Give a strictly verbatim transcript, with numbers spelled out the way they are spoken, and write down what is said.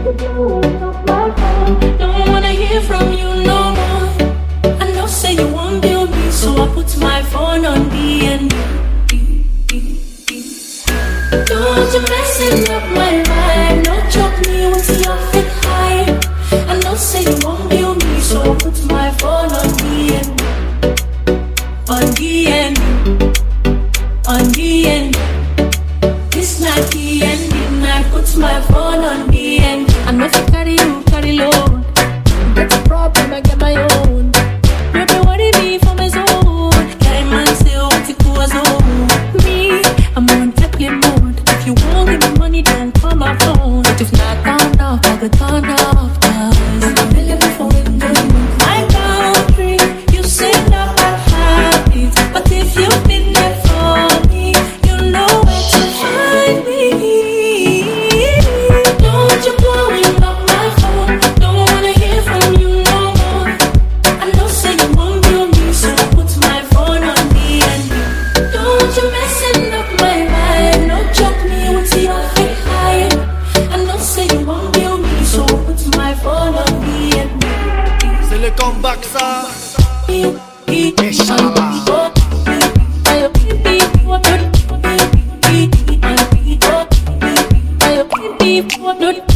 Don't wanna hear from you no more. I know say you won't deal me, so I put my phone on D and D. Don't you messing up my vibe. No choke me with your fit high. I know say you won't deal me, so I put my phone on D and D. On D and D. On D and D. This not D and D. I put my phone on D and D. I know if I carry you, carry load. That's a problem, I get my own. You don't worry me for my zone. Carry man still what it goes on. Me, I'm on airplane mode. If you won't give me money, don't call my phone. But if not turned off, I'll get turned off. Cause I'm available for enjoyment. My boundary, you say not bad habits. But if you've been there for me, you know where to find me. Don't you blowing up my phone. Don't wanna hear from you no more. I know say you won't do me, so I put my phone on D and D. Don't you messing up my vibe. No choke me with your fake high. I know say you won't do me, so I put my phone on D and D. C'est le comeback ça. What